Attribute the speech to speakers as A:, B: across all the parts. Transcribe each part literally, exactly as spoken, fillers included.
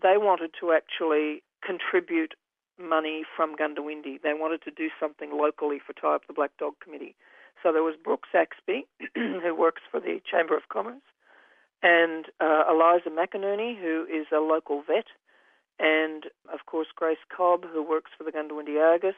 A: they wanted to actually contribute money from Goondiwindi. They wanted to do something locally for Tie Up the Black Dog Committee. So there was Brooke Saxby, who works for the Chamber of Commerce, and uh, Eliza McInerney, who is a local vet, and, of course, Grace Cobb, who works for the Goondiwindi Argus,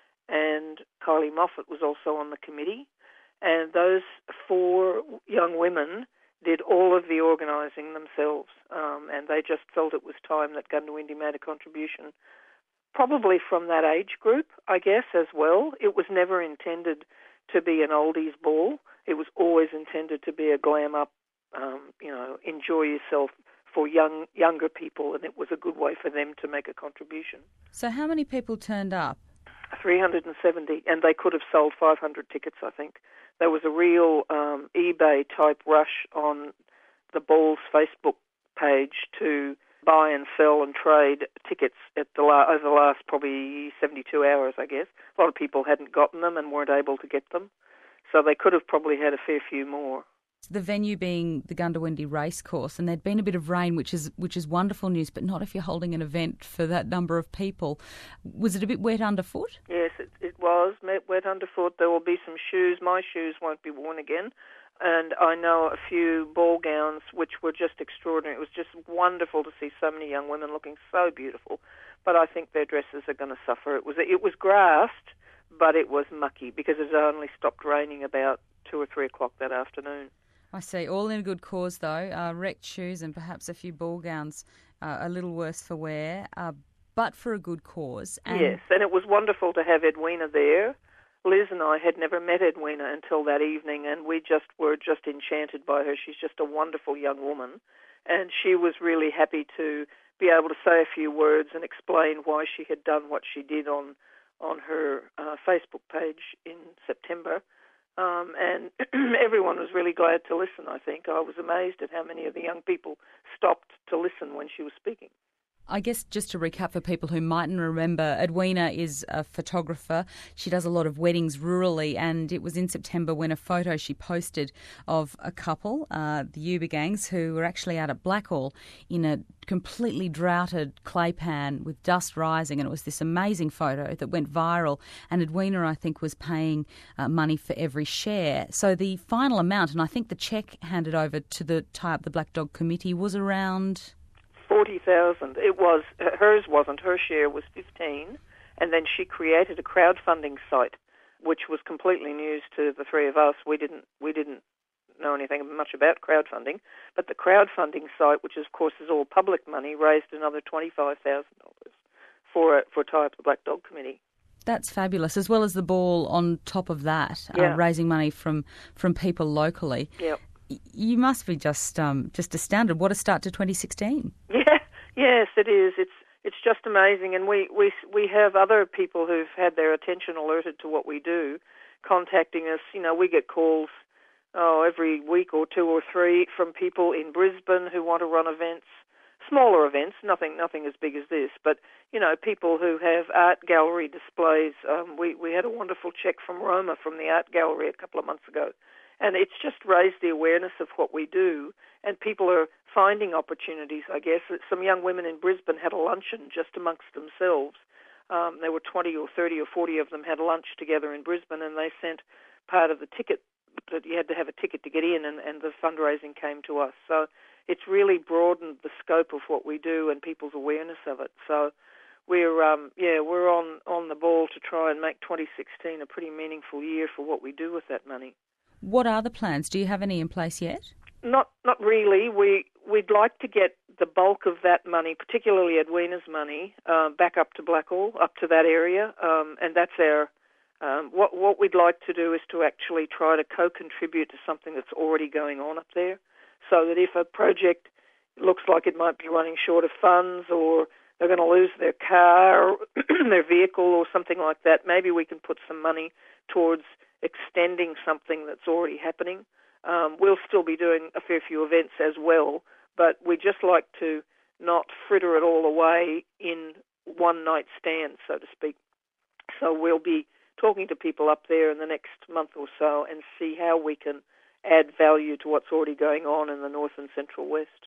A: and Kylie Moffat was also on the committee. And those four young women did all of the organising themselves, um, and they just felt it was time that Goondiwindi made a contribution, probably from that age group, I guess, as well. It was never intended to be an oldies ball. It was always intended to be a glam-up, um, you know, enjoy yourself for young younger people, and it was a good way for them to make a contribution.
B: So how many people turned up?
A: three hundred seventy, and they could have sold five hundred tickets, I think. There was a real um, eBay-type rush on the Ball's Facebook page to buy and sell and trade tickets at the la- over the last probably seventy-two hours, I guess. A lot of people hadn't gotten them and weren't able to get them, so they could have probably had a fair few more.
B: The venue being the Goondiwindi Racecourse, and there'd been a bit of rain, which is which is wonderful news, but not if you're holding an event for that number of people. Was it a bit wet underfoot?
A: Yes, it, it was wet underfoot. There will be some shoes. My shoes won't be worn again. And I know a few ball gowns which were just extraordinary. It was just wonderful to see so many young women looking so beautiful. But I think their dresses are going to suffer. It was it was grassed, but it was mucky because it only stopped raining about two or three o'clock that afternoon.
B: I see. All in a good cause, though. Uh, wrecked shoes and perhaps a few ball gowns, uh, a little worse for wear, uh, but for a good cause.
A: And yes, and it was wonderful to have Edwina there. Liz and I had never met Edwina until that evening, and we just were just enchanted by her. She's just a wonderful young woman, and she was really happy to be able to say a few words and explain why she had done what she did on on her uh, Facebook page in September. Um, and everyone was really glad to listen, I think. I was amazed at how many of the young people stopped to listen when she was speaking.
B: I guess just to recap for people who mightn't remember, Edwina is a photographer. She does a lot of weddings rurally, and it was in September when a photo she posted of a couple, uh, the Ubergangs, who were actually out at Blackall in a completely droughted clay pan with dust rising, and it was this amazing photo that went viral, and Edwina, I think, was paying uh, money for every share. So the final amount, and I think the cheque handed over to the Tie Up the Black Dog Committee, was around
A: forty thousand. It was, hers wasn't, her share was fifteen, and then she created a crowdfunding site, which was completely news to the three of us. We didn't, we didn't know anything much about crowdfunding, but the crowdfunding site, which of course is all public money, raised another twenty-five thousand dollars for, for Tie Up the Black Dog Committee.
B: That's fabulous, as well as the ball on top of that,
A: yeah.
B: uh, raising money from, from people locally.
A: Yep.
B: You must be just um, just astounded. What a start to twenty sixteen.
A: Yeah, yes, it is. It's it's just amazing, and we, we we have other people who've had their attention alerted to what we do, contacting us. You know, we get calls oh every week or two or three from people in Brisbane who want to run events, smaller events, nothing nothing as big as this, but you know, people who have art gallery displays. Um, we we had a wonderful check from Roma from the art gallery a couple of months ago. And it's just raised the awareness of what we do, and people are finding opportunities, I guess. Some young women in Brisbane had a luncheon just amongst themselves. Um, there were twenty or thirty or forty of them had lunch together in Brisbane, and they sent part of the ticket, that you had to have a ticket to get in, and, and the fundraising came to us. So it's really broadened the scope of what we do and people's awareness of it. So we're, um, yeah, we're on, on the ball to try and make twenty sixteen a pretty meaningful year for what we do with that money.
B: What are the plans? Do you have any in place yet?
A: Not not really. We, we'd like to get the bulk of that money, particularly Edwina's money, uh, back up to Blackall, up to that area, um, and that's our... Um, what, what we'd like to do is to actually try to co-contribute to something that's already going on up there, so that if a project looks like it might be running short of funds, or they're going to lose their car, or their vehicle or something like that, maybe we can put some money towards extending something that's already happening. Um, we'll still be doing a fair few events as well, but we just like to not fritter it all away in one night stands, so to speak. So we'll be talking to people up there in the next month or so and see how we can add value to what's already going on in the north and central west.